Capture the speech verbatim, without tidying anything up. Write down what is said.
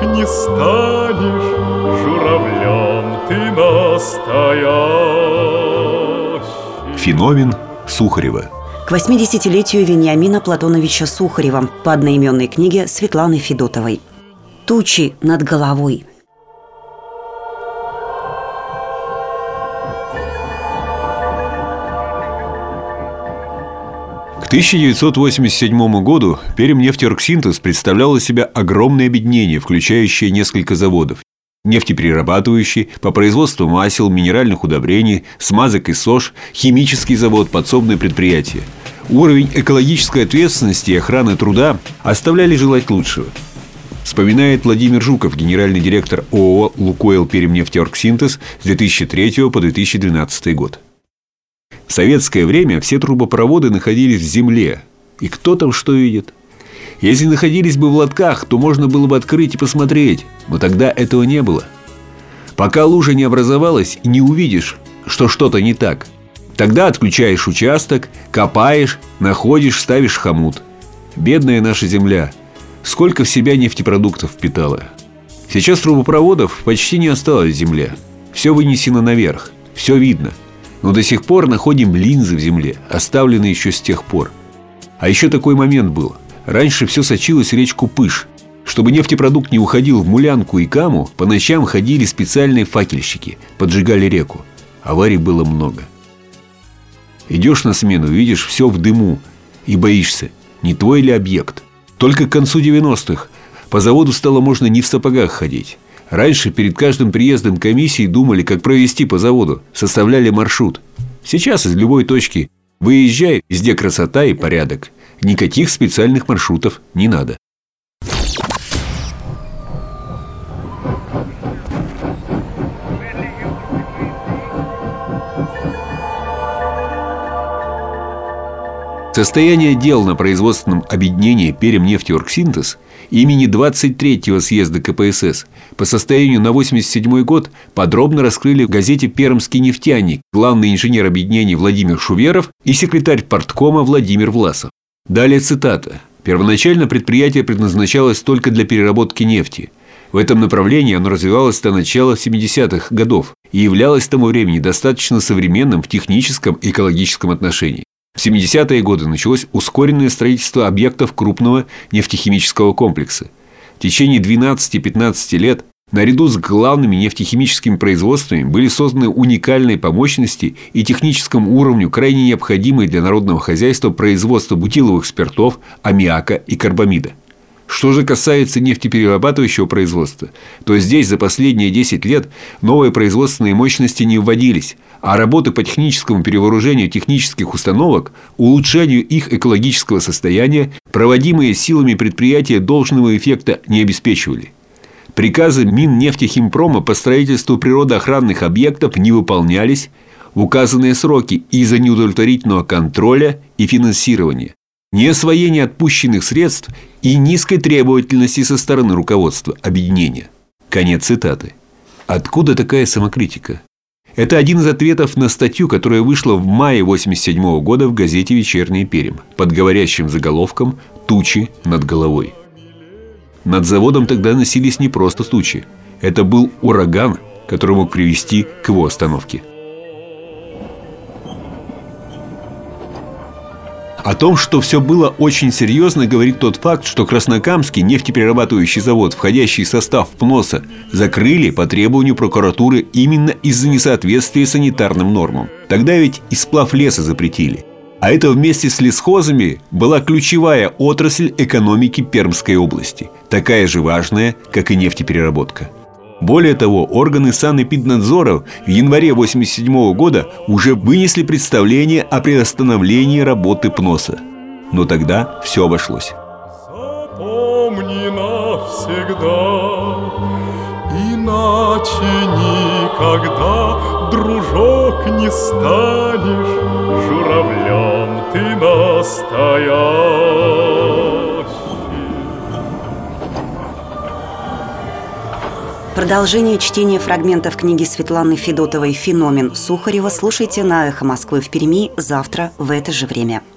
не станешь, журавлем ты настоящий. Феномен Сухарева. К восьмидесятилетию Вениамина Платоновича Сухарева по одноименной книге Светланы Федотовой. «Тучи над головой». К тысяча девятьсот восемьдесят седьмому году Пермнефтеоргсинтез представлял из себя огромное объединение, включающее несколько заводов. Нефтеперерабатывающий, по производству масел, минеральных удобрений, смазок и СОЖ, химический завод, подсобное предприятие. Уровень экологической ответственности и охраны труда оставляли желать лучшего. Вспоминает Владимир Жуков, генеральный директор ООО «Лукойл Пермнефтеоргсинтез» с две тысячи третьего по две тысячи двенадцатый год. В советское время все трубопроводы находились в земле. И кто там что видит? Если находились бы в лотках, то можно было бы открыть и посмотреть. Но тогда этого не было. Пока лужа не образовалась, и не увидишь, что что-то не так. Тогда отключаешь участок, копаешь, находишь, ставишь хомут. Бедная наша земля. Сколько в себя нефтепродуктов впитала. Сейчас трубопроводов почти не осталось в земле. Все вынесено наверх, все видно. Но до сих пор находим линзы в земле, оставленные еще с тех пор. А еще такой момент был. Раньше все сочилось в речку Пыш. Чтобы нефтепродукт не уходил в Мулянку и Каму, по ночам ходили специальные факельщики, поджигали реку. Аварий было много. Идешь на смену, видишь все в дыму и боишься, не твой ли объект. Только к концу девяностых по заводу стало можно не в сапогах ходить. Раньше перед каждым приездом комиссии думали, как провести по заводу, составляли маршрут. Сейчас из любой точки выезжай, везде красота и порядок. Никаких специальных маршрутов не надо. Состояние дел на производственном объединении Пермнефтеоргсинтез имени двадцать третьего съезда ка пэ эс эс по состоянию на восемьдесят седьмой год подробно раскрыли в газете «Пермский нефтяник» главный инженер объединения Владимир Шуверов и секретарь парткома Владимир Власов. Далее цитата. «Первоначально предприятие предназначалось только для переработки нефти. В этом направлении оно развивалось до начала семидесятых годов и являлось к тому времени достаточно современным в техническом и экологическом отношении. В семидесятые годы началось ускоренное строительство объектов крупного нефтехимического комплекса. В течение двенадцати-пятнадцати лет наряду с главными нефтехимическими производствами были созданы уникальные по мощности и техническому уровню, крайне необходимые для народного хозяйства производства бутиловых спиртов, аммиака и карбамида. Что же касается нефтеперерабатывающего производства, то здесь за последние десять лет новые производственные мощности не вводились, а работы по техническому перевооружению технических установок, улучшению их экологического состояния, проводимые силами предприятия, должного эффекта не обеспечивали. Приказы Миннефтехимпрома по строительству природоохранных объектов не выполнялись в указанные сроки из-за неудовлетворительного контроля и финансирования, неосвоения отпущенных средств и низкой требовательности со стороны руководства объединения». Конец цитаты. Откуда такая самокритика? Это один из ответов на статью, которая вышла в мае восемьдесят седьмого года в газете «Вечерний Пермь» под говорящим заголовком «Тучи над головой». Над заводом тогда носились не просто тучи. Это был ураган, который мог привести к его остановке. О том, что все было очень серьезно, говорит тот факт, что Краснокамский нефтеперерабатывающий завод, входящий в состав ПНОСа, закрыли по требованию прокуратуры именно из-за несоответствия санитарным нормам. Тогда ведь и сплав леса запретили. А это вместе с лесхозами была ключевая отрасль экономики Пермской области, такая же важная, как и нефтепереработка. Более того, органы санэпиднадзора в январе восемьдесят седьмого года уже вынесли представление о приостановлении работы ПНОСа. Но тогда все обошлось. Запомни навсегда, иначе никогда, дружок, не станешь, журавлем ты настоящий. Продолжение чтения фрагментов книги Светланы Федотовой «Феномен Сухарева» слушайте на «Эхо Москвы» в Перми завтра в это же время.